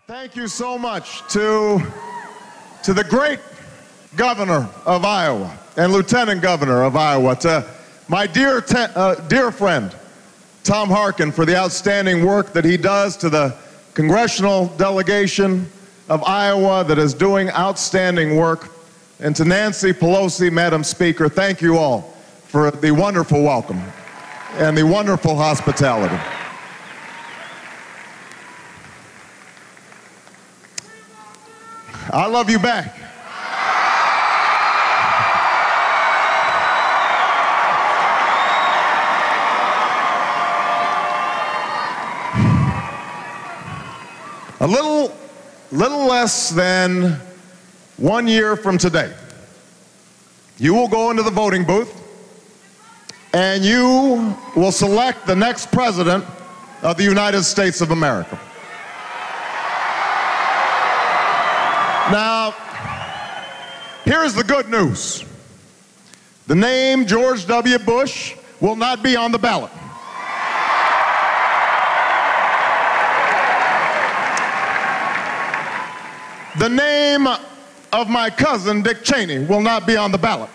Thank you so much to the great governor of Iowa and lieutenant governor of Iowa, to my dear friend, Tom Harkin, for the outstanding work that he does, to the congressional delegation of Iowa that is doing outstanding work, and to Nancy Pelosi, Madam Speaker, thank you all for the wonderful welcome and the wonderful hospitality. I love you back. A little less than 1 year from today, you will go into the voting booth and you will select the next president of the United States of America. Now, here's the good news. The name George W. Bush will not be on the ballot. The name of my cousin, Dick Cheney, will not be on the ballot.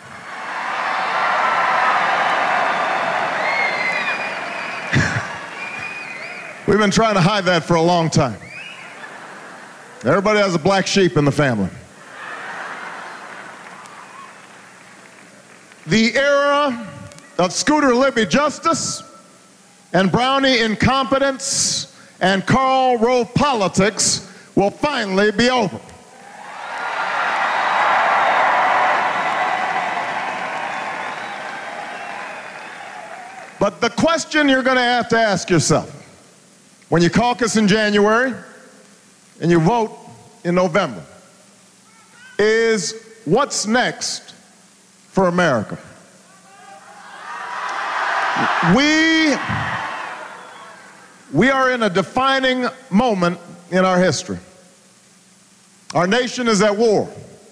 We've been trying to hide that for a long time. Everybody has a black sheep in the family. The era of Scooter Libby justice and Brownie incompetence and Karl Rove politics will finally be over. But the question you're going to have to ask yourself when you caucus in January and you vote in November is, what's next for America? We are in a defining moment in our history. Our nation is at war.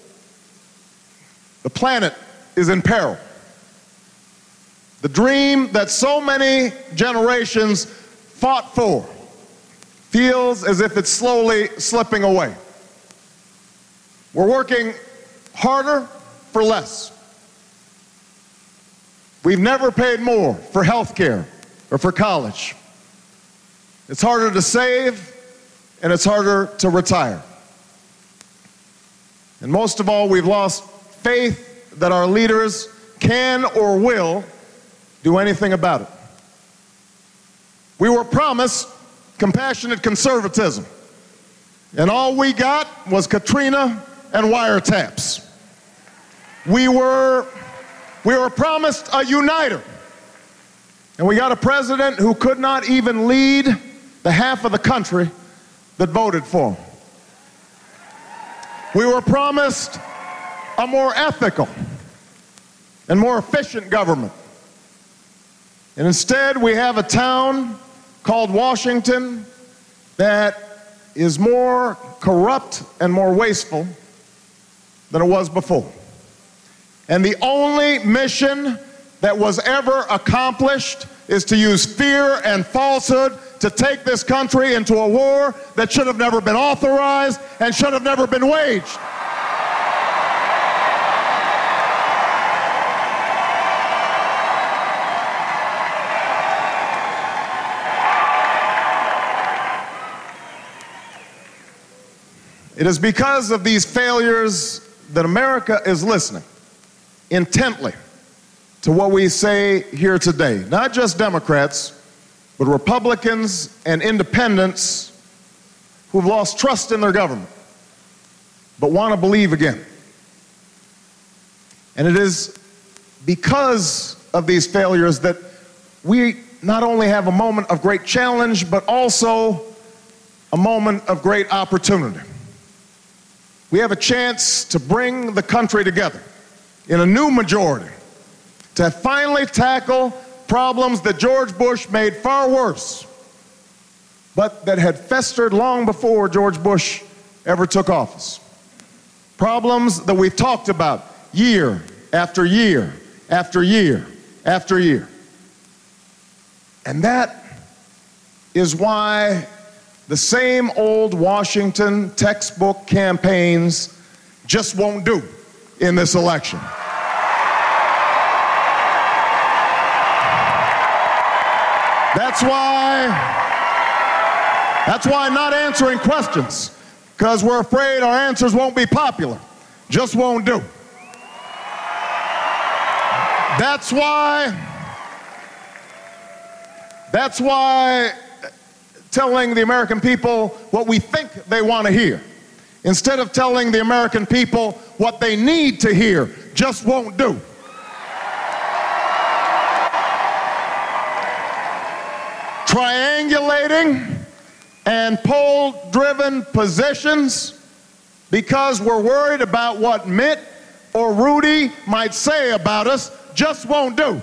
The planet is in peril. The dream that so many generations fought for feels as if it's slowly slipping away. We're working harder for less. We've never paid more for health care or for college. It's harder to save, and it's harder to retire. And most of all, we've lost faith that our leaders can or will do anything about it. We were promised compassionate conservatism, and all we got was Katrina and wiretaps. We were promised a uniter, and we got a president who could not even lead the half of the country that voted for him. We were promised a more ethical and more efficient government, and instead we have a town called Washington that is more corrupt and more wasteful than it was before. And the only mission that was ever accomplished is to use fear and falsehood to take this country into a war that should have never been authorized and should have never been waged. It is because of these failures that America is listening intently to what we say here today. Not just Democrats, but Republicans and independents who've lost trust in their government, but want to believe again. And it is because of these failures that we not only have a moment of great challenge, but also a moment of great opportunity. We have a chance to bring the country together in a new majority to finally tackle problems that George Bush made far worse, but that had festered long before George Bush ever took office. Problems that we've talked about year after year after year after year. And that is why The same old Washington textbook campaigns just won't do in this election. That's why not answering questions, because we're afraid our answers won't be popular. Just won't do. That's why telling the American people what we think they want to hear, instead of telling the American people what they need to hear, just won't do. Triangulating and poll-driven positions because we're worried about what Mitt or Rudy might say about us just won't do.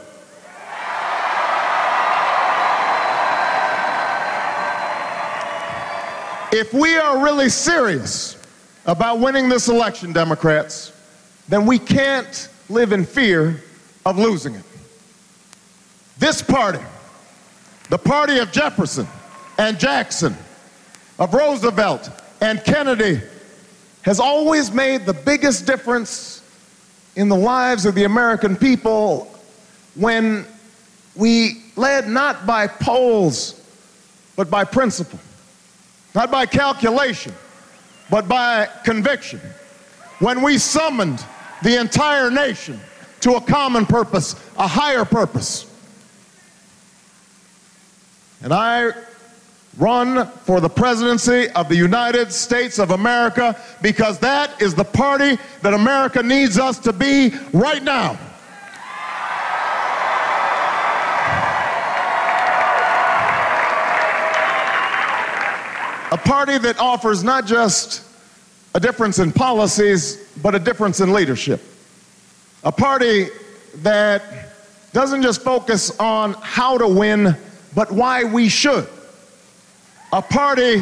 If we are really serious about winning this election, Democrats, then we can't live in fear of losing it. This party, the party of Jefferson and Jackson, of Roosevelt and Kennedy, has always made the biggest difference in the lives of the American people when we led not by polls, but by principle. Not by calculation, but by conviction. When we summoned the entire nation to a common purpose, a higher purpose. And I run for the presidency of the United States of America because that is the party that America needs us to be right now. A party that offers not just a difference in policies, but a difference in leadership. A party that doesn't just focus on how to win, but why we should. A party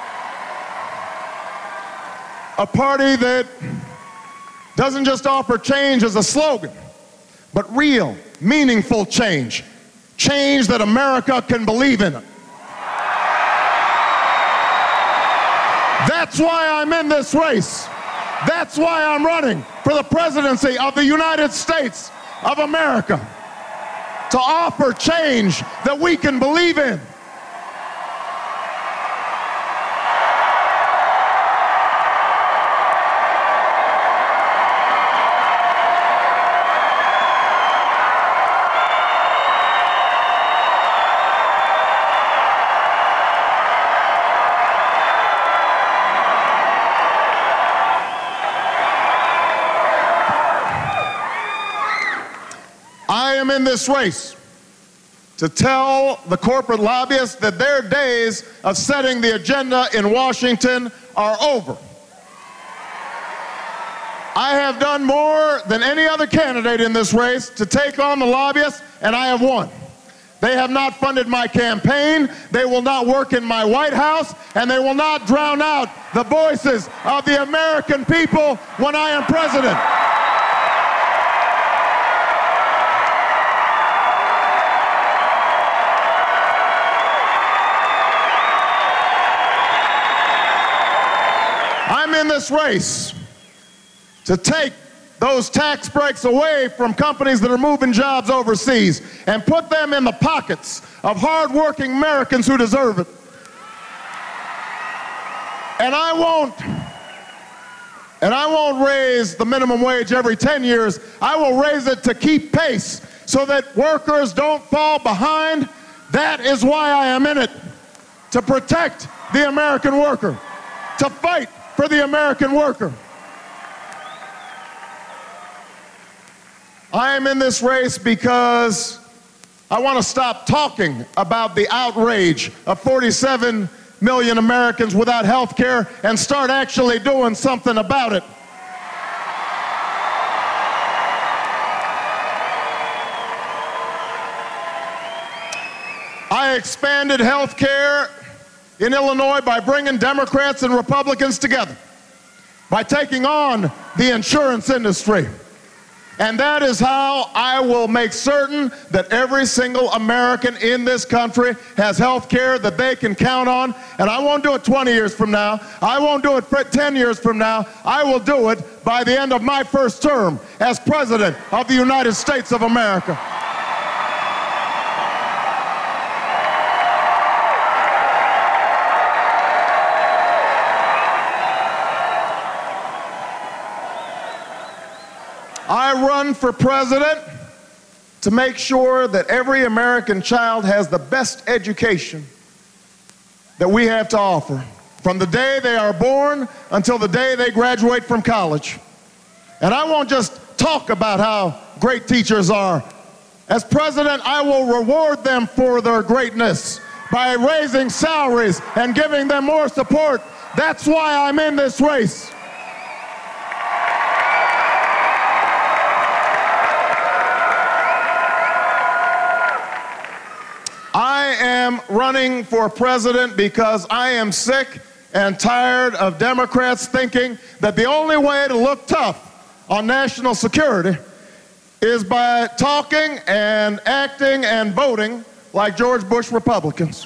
that doesn't just offer change as a slogan, but real, meaningful change. Change that America can believe in. That's why I'm in this race. That's why I'm running for the presidency of the United States of America. To offer change that we can believe in. I am in this race to tell the corporate lobbyists that their days of setting the agenda in Washington are over. I have done more than any other candidate in this race to take on the lobbyists, and I have won. They have not funded my campaign, they will not work in my White House, and they will not drown out the voices of the American people when I am president. I'm in this race to take those tax breaks away from companies that are moving jobs overseas and put them in the pockets of hard-working Americans who deserve it. And I won't raise the minimum wage every 10 years. I will raise it to keep pace so that workers don't fall behind. That is why I am in it, to protect the American worker, to fight for the American worker. I am in this race because I want to stop talking about the outrage of 47 million Americans without health care and start actually doing something about it. I expanded health care in Illinois by bringing Democrats and Republicans together, by taking on the insurance industry. And that is how I will make certain that every single American in this country has health care that they can count on. And I won't do it 20 years from now. I won't do it 10 years from now. I will do it by the end of my first term as President of the United States of America. I run for president to make sure that every American child has the best education that we have to offer, from the day they are born until the day they graduate from college. And I won't just talk about how great teachers are. As president, I will reward them for their greatness by raising salaries and giving them more support. That's why I'm in this race. I am running for president because I am sick and tired of Democrats thinking that the only way to look tough on national security is by talking and acting and voting like George Bush Republicans.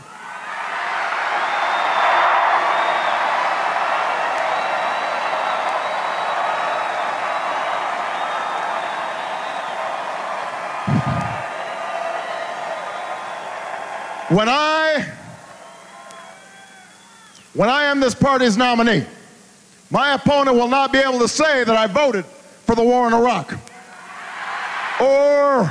When I am this party's nominee, my opponent will not be able to say that I voted for the war in Iraq, or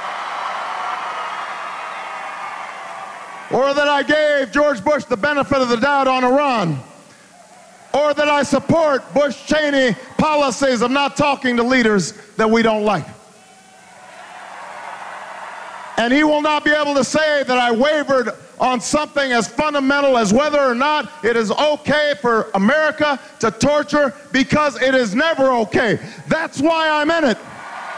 that I gave George Bush the benefit of the doubt on Iran, or that I support Bush-Cheney policies of not talking to leaders that we don't like. And he will not be able to say that I wavered on something as fundamental as whether or not it is okay for America to torture, because it is never okay. That's why I'm in it.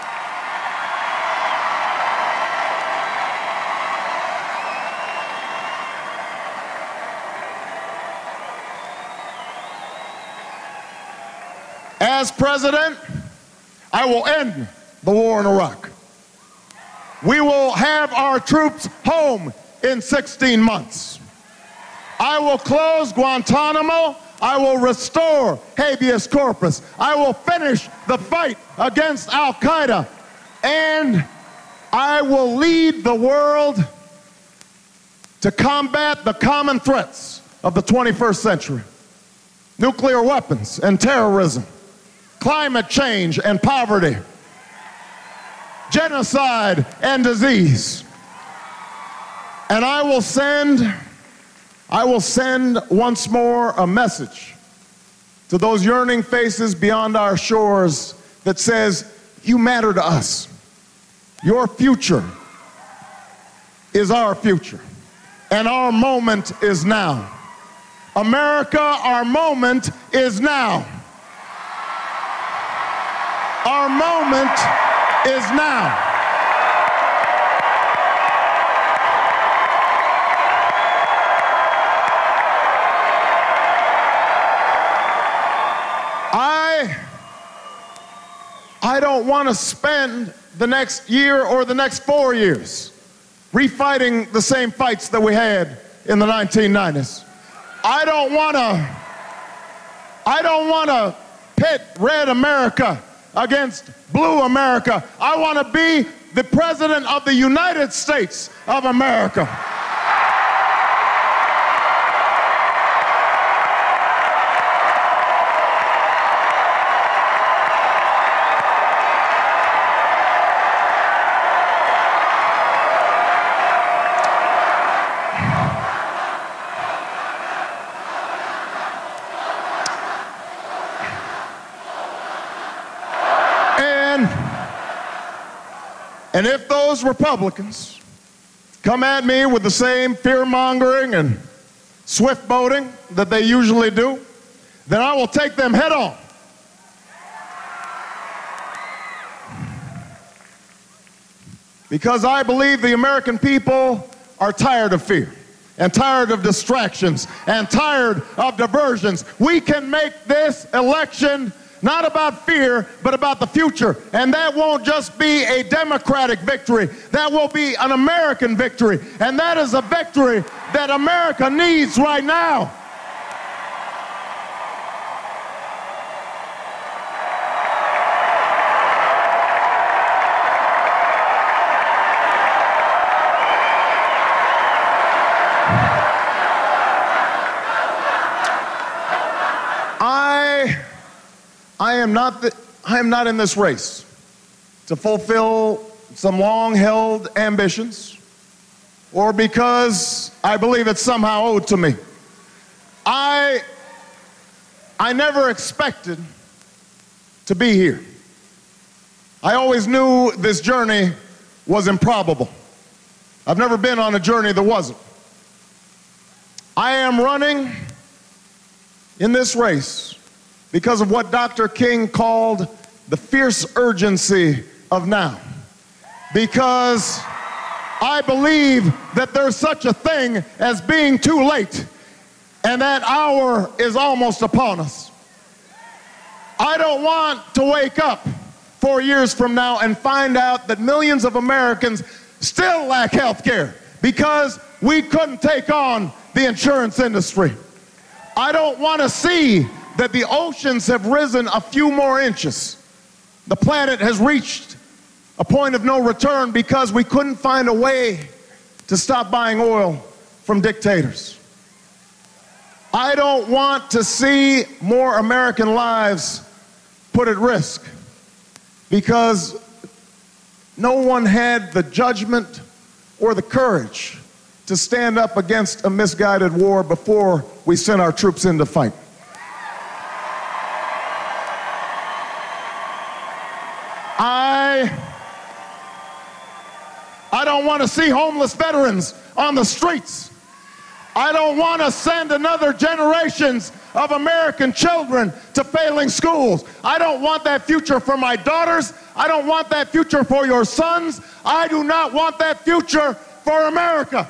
As president, I will end the war in Iraq. We will have our troops home in 16 months. I will close Guantanamo. I will restore habeas corpus. I will finish the fight against Al-Qaeda. And I will lead the world to combat the common threats of the 21st century: nuclear weapons and terrorism, climate change and poverty, genocide and disease. And I will send once more a message to those yearning faces beyond our shores that says, you matter to us. Your future is our future, and our moment is now. America, our moment is now. Our moment is now. I don't want to spend the next year or the next 4 years refighting the same fights that we had in the 1990s. I don't want to pit red America against blue America. I want to be the president of the United States of America. And if those Republicans come at me with the same fear-mongering and swift boating that they usually do, then I will take them head on. Because I believe the American people are tired of fear and tired of distractions and tired of diversions. We can make this election not about fear, but about the future. And that won't just be a Democratic victory. That will be an American victory. And that is a victory that America needs right now. I am not in this race to fulfill some long-held ambitions or because I believe it's somehow owed to me. I never expected to be here. I always knew this journey was improbable. I've never been on a journey that wasn't. I am running in this race because of what Dr. King called the fierce urgency of now. Because I believe that there's such a thing as being too late, and that hour is almost upon us. I don't want to wake up 4 years from now and find out that millions of Americans still lack health care because we couldn't take on the insurance industry. I don't want to see that the oceans have risen a few more inches. The planet has reached a point of no return because we couldn't find a way to stop buying oil from dictators. I don't want to see more American lives put at risk because no one had the judgment or the courage to stand up against a misguided war before we sent our troops in to fight. I don't want to see homeless veterans on the streets. I don't want to send another generations of American children to failing schools. I don't want that future for my daughters. I don't want that future for your sons. I do not want that future for America.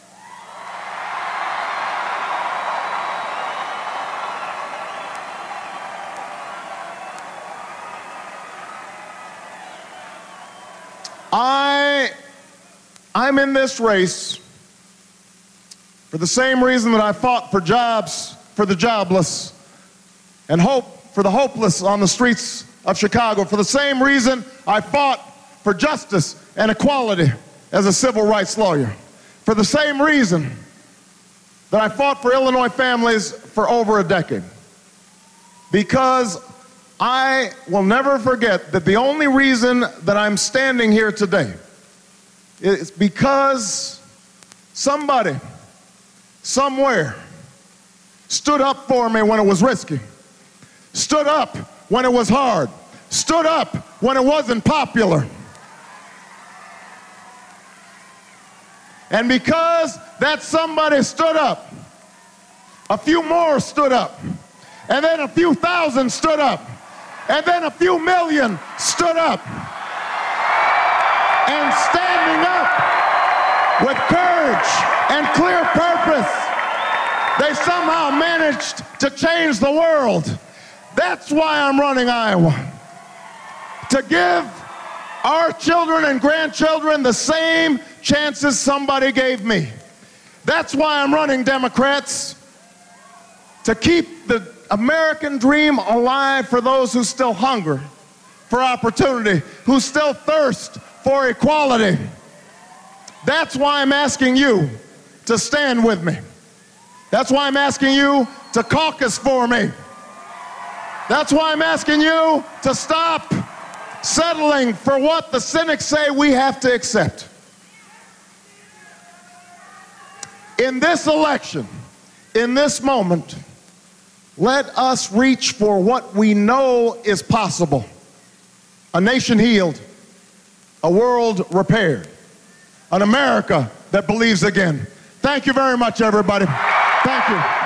I'm in this race for the same reason that I fought for jobs for the jobless and hope for the hopeless on the streets of Chicago, for the same reason I fought for justice and equality as a civil rights lawyer, for the same reason that I fought for Illinois families for over a decade. Because I will never forget that the only reason that I'm standing here today is because somebody, somewhere, stood up for me when it was risky, stood up when it was hard, stood up when it wasn't popular. And because that somebody stood up, a few more stood up, and then a few thousand stood up, and then a few million stood up. And standing up with courage and clear purpose, they somehow managed to change the world. That's why I'm running Iowa. To give our children and grandchildren the same chances somebody gave me. That's why I'm running, Democrats. To keep the American dream alive for those who still hunger for opportunity, who still thirst for equality. That's why I'm asking you to stand with me. That's why I'm asking you to caucus for me. That's why I'm asking you to stop settling for what the cynics say we have to accept. In this election, in this moment, let us reach for what we know is possible. A nation healed, a world repaired, an America that believes again. Thank you very much, everybody. Thank you.